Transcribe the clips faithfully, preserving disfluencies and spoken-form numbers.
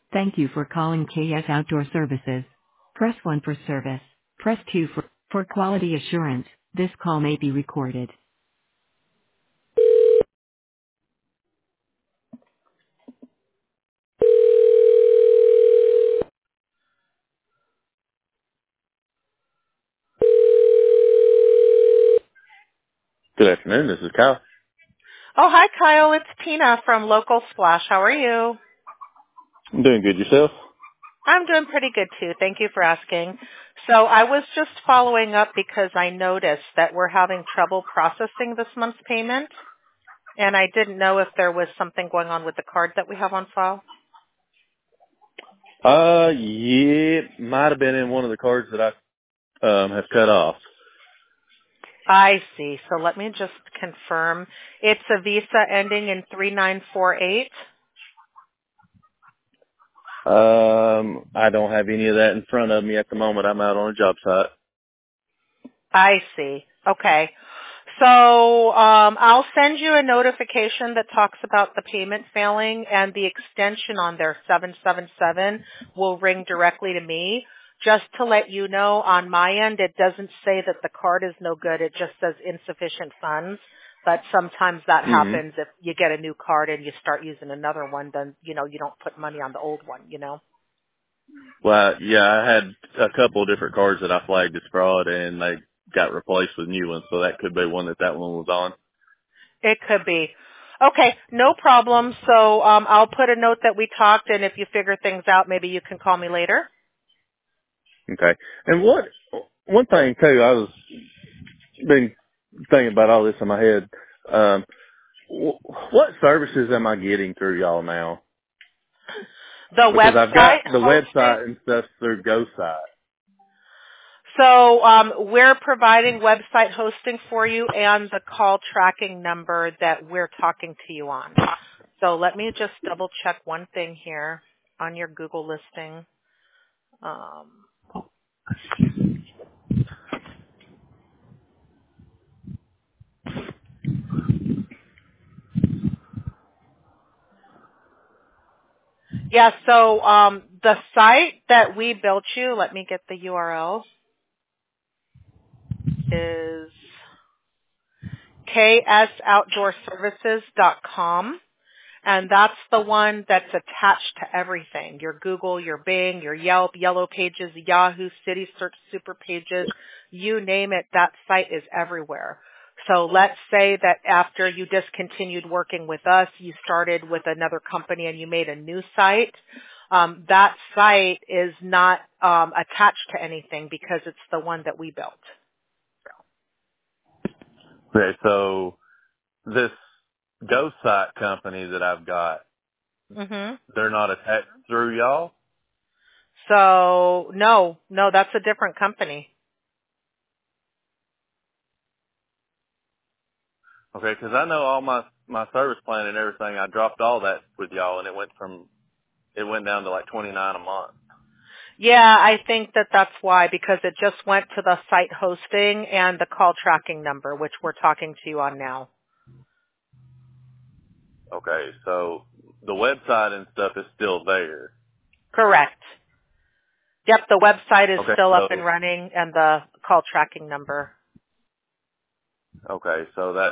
Thank you for calling K S Outdoor Services. Press one for service. Press two for, for quality assurance. This call may be recorded. Good afternoon. This is Kyle. Oh, hi, Kyle. It's Tina from Local Splash. How are you? I'm doing good. Yourself? I'm doing pretty good, too. Thank you for asking. So I was just following up because I noticed that we're having trouble processing this month's payment, and I didn't know if there was something going on with the card that we have on file. Uh, yeah, it might have been in one of the cards that I um have cut off. I see. So let me just confirm. It's a Visa ending in three nine four eight. Um, I don't have any of that in front of me at the moment. I'm out on a job site. I see. Okay. So um, I'll send you a notification that talks about the payment failing, and the extension on there, seven seven seven, will ring directly to me. Just to let you know, on my end, it doesn't say that the card is no good. It just says insufficient funds. But sometimes that hmm happens if you get a new card and you start using another one, then, you know, you don't put money on the old one, you know. Well, yeah, I had a couple of different cards that I flagged as fraud, and they got replaced with new ones. So that could be one that that one was on. It could be. Okay, no problem. So um, I'll put a note that we talked, and if you figure things out, maybe you can call me later. Okay. And what one thing too, I was been thinking about all this in my head. Um, wh- what services am I getting through y'all now? The Because I've got website the hosting. website and stuff through GoSite. So um, we're providing website hosting for you and the call tracking number that we're talking to you on. So let me just double check one thing here on your Google listing. Um, yeah, so um, the site that we built you, let me get the U R L, is k s outdoor services dot com, and that's the one that's attached to everything. Your Google, your Bing, your Yelp, Yellow Pages, Yahoo, City Search, Super Pages, you name it, that site is everywhere. So let's say that after you discontinued working with us, you started with another company and you made a new site. Um, that site is not um, attached to anything because it's the one that we built. Okay, so this GoSite company that I've got, hmm they're not attached through y'all? So no, no, that's a different company. Okay, because I know all my my service plan and everything. I dropped all that with y'all, and it went from it went down to like twenty nine a month. Yeah, I think that that's why, because it just went to the site hosting and the call tracking number, which we're talking to you on now. Okay, so the website and stuff is still there. Correct. Yep, the website is Okay, still up and so running and the call tracking number. okay, so that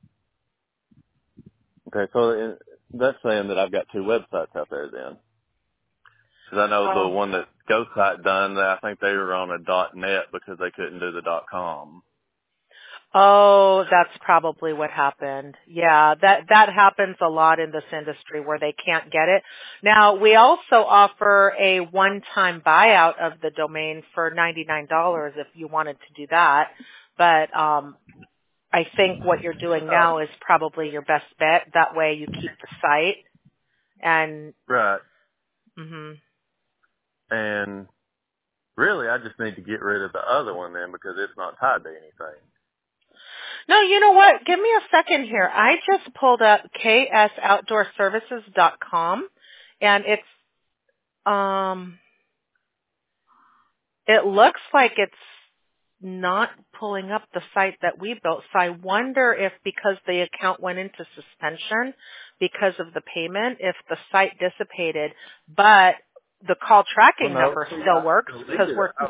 okay, so it, that's saying that I've got two websites out there then. Because I know the Oh. one that GoSite done, I think they were on a .net because they couldn't do the .com. Oh, that's probably what happened. Yeah, that that happens a lot in this industry where they can't get it. Now, we also offer a one-time buyout of the domain for ninety-nine dollars if you wanted to do that. But um I think what you're doing Oh, now is probably your best bet. That way you keep the site and right. mhm. And really, I just need to get rid of the other one then because it's not tied to anything. No, you know what? Give me a second here. I just pulled up k s outdoor services dot com and it's um it looks like it's not pulling up the site that we built. So I wonder if because the account went into suspension because of the payment, if the site dissipated, but the call Well, tracking no, number see, still I works because deleted it. we're, I,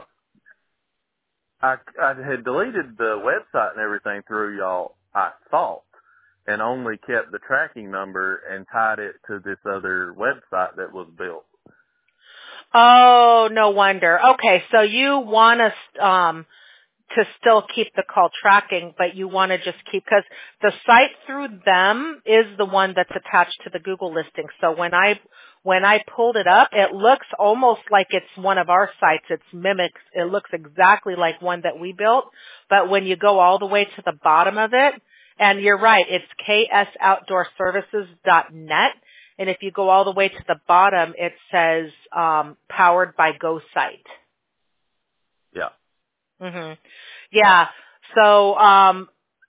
I, I had deleted the website and everything through y'all, I thought, and only kept the tracking number and tied it to this other website that was built. oh, no wonder. Okay, so you want us, um, to still keep the call tracking, but you want to just keep, because the site through them is the one that's attached to the Google listing. So when I, when I pulled it up, it looks almost like it's one of our sites. It's mimics, it looks exactly like one that we built, but when you go all the way to the bottom of it, and you're right, it's k s outdoor services dot net, and if you go all the way to the bottom, it says, um, powered by GoSite. Yeah. Mhm. Yeah. So um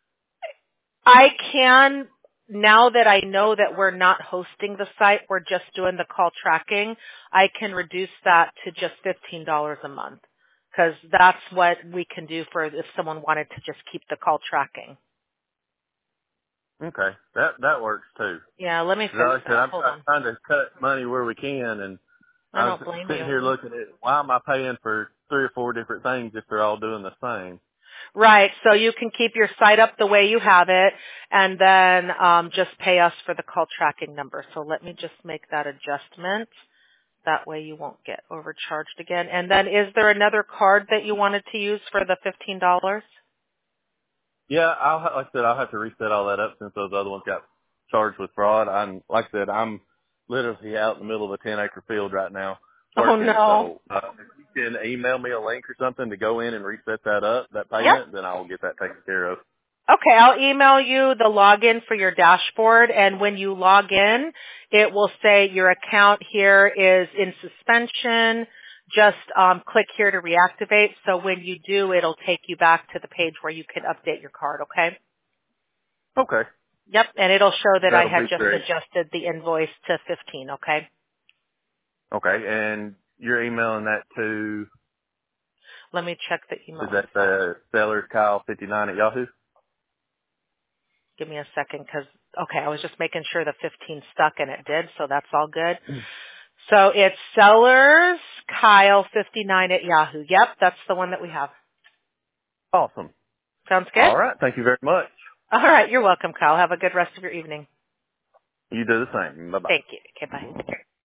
I can, now that I know that we're not hosting the site, we're just doing the call tracking, I can reduce that to just fifteen dollars a month, cuz that's what we can do for if someone wanted to just keep the call tracking. Okay. That that works too. Yeah, let me 'Cause fix like I said, that. I'm Hold try- on. trying to cut money where we can, and I I'm don't blame sitting you. here looking at why am I paying for three or four different things if they're all doing the same? Right. So you can keep your site up the way you have it and then um, just pay us for the call tracking number. So let me just make that adjustment. That way you won't get overcharged again. And then is there another card that you wanted to use for the fifteen dollars? Yeah, I'll ha- like I said, I'll have to reset all that up since those other ones got charged with fraud. I'm like I said, I'm literally out in the middle of a ten acre field right now Oh working. no. So uh, if you can email me a link or something to go in and reset that up, that Yep. payment, then I will get that taken care of. Okay, I'll email you the login for your dashboard, and when you log in, it will say your account here is in suspension. Just um, click here to reactivate. So when you do, it'll take you back to the page where you can update your card, okay? Okay, Yep, and it'll show that I that'll had be just great. adjusted the invoice to fifteen, okay? Okay, and you're emailing that to Let me check the is email that itself. the sellers Kyle fifty-nine at Yahoo? Give me a second because, okay, I was just making sure the fifteen stuck and it did, so that's all good. So it's sellers Kyle fifty-nine at Yahoo. Yep, that's the one that we have. Awesome. Sounds good? All right, thank you very much. All right, you're welcome, Kyle. Have a good rest of your evening. You do the same. Bye bye. Thank you. Okay, bye.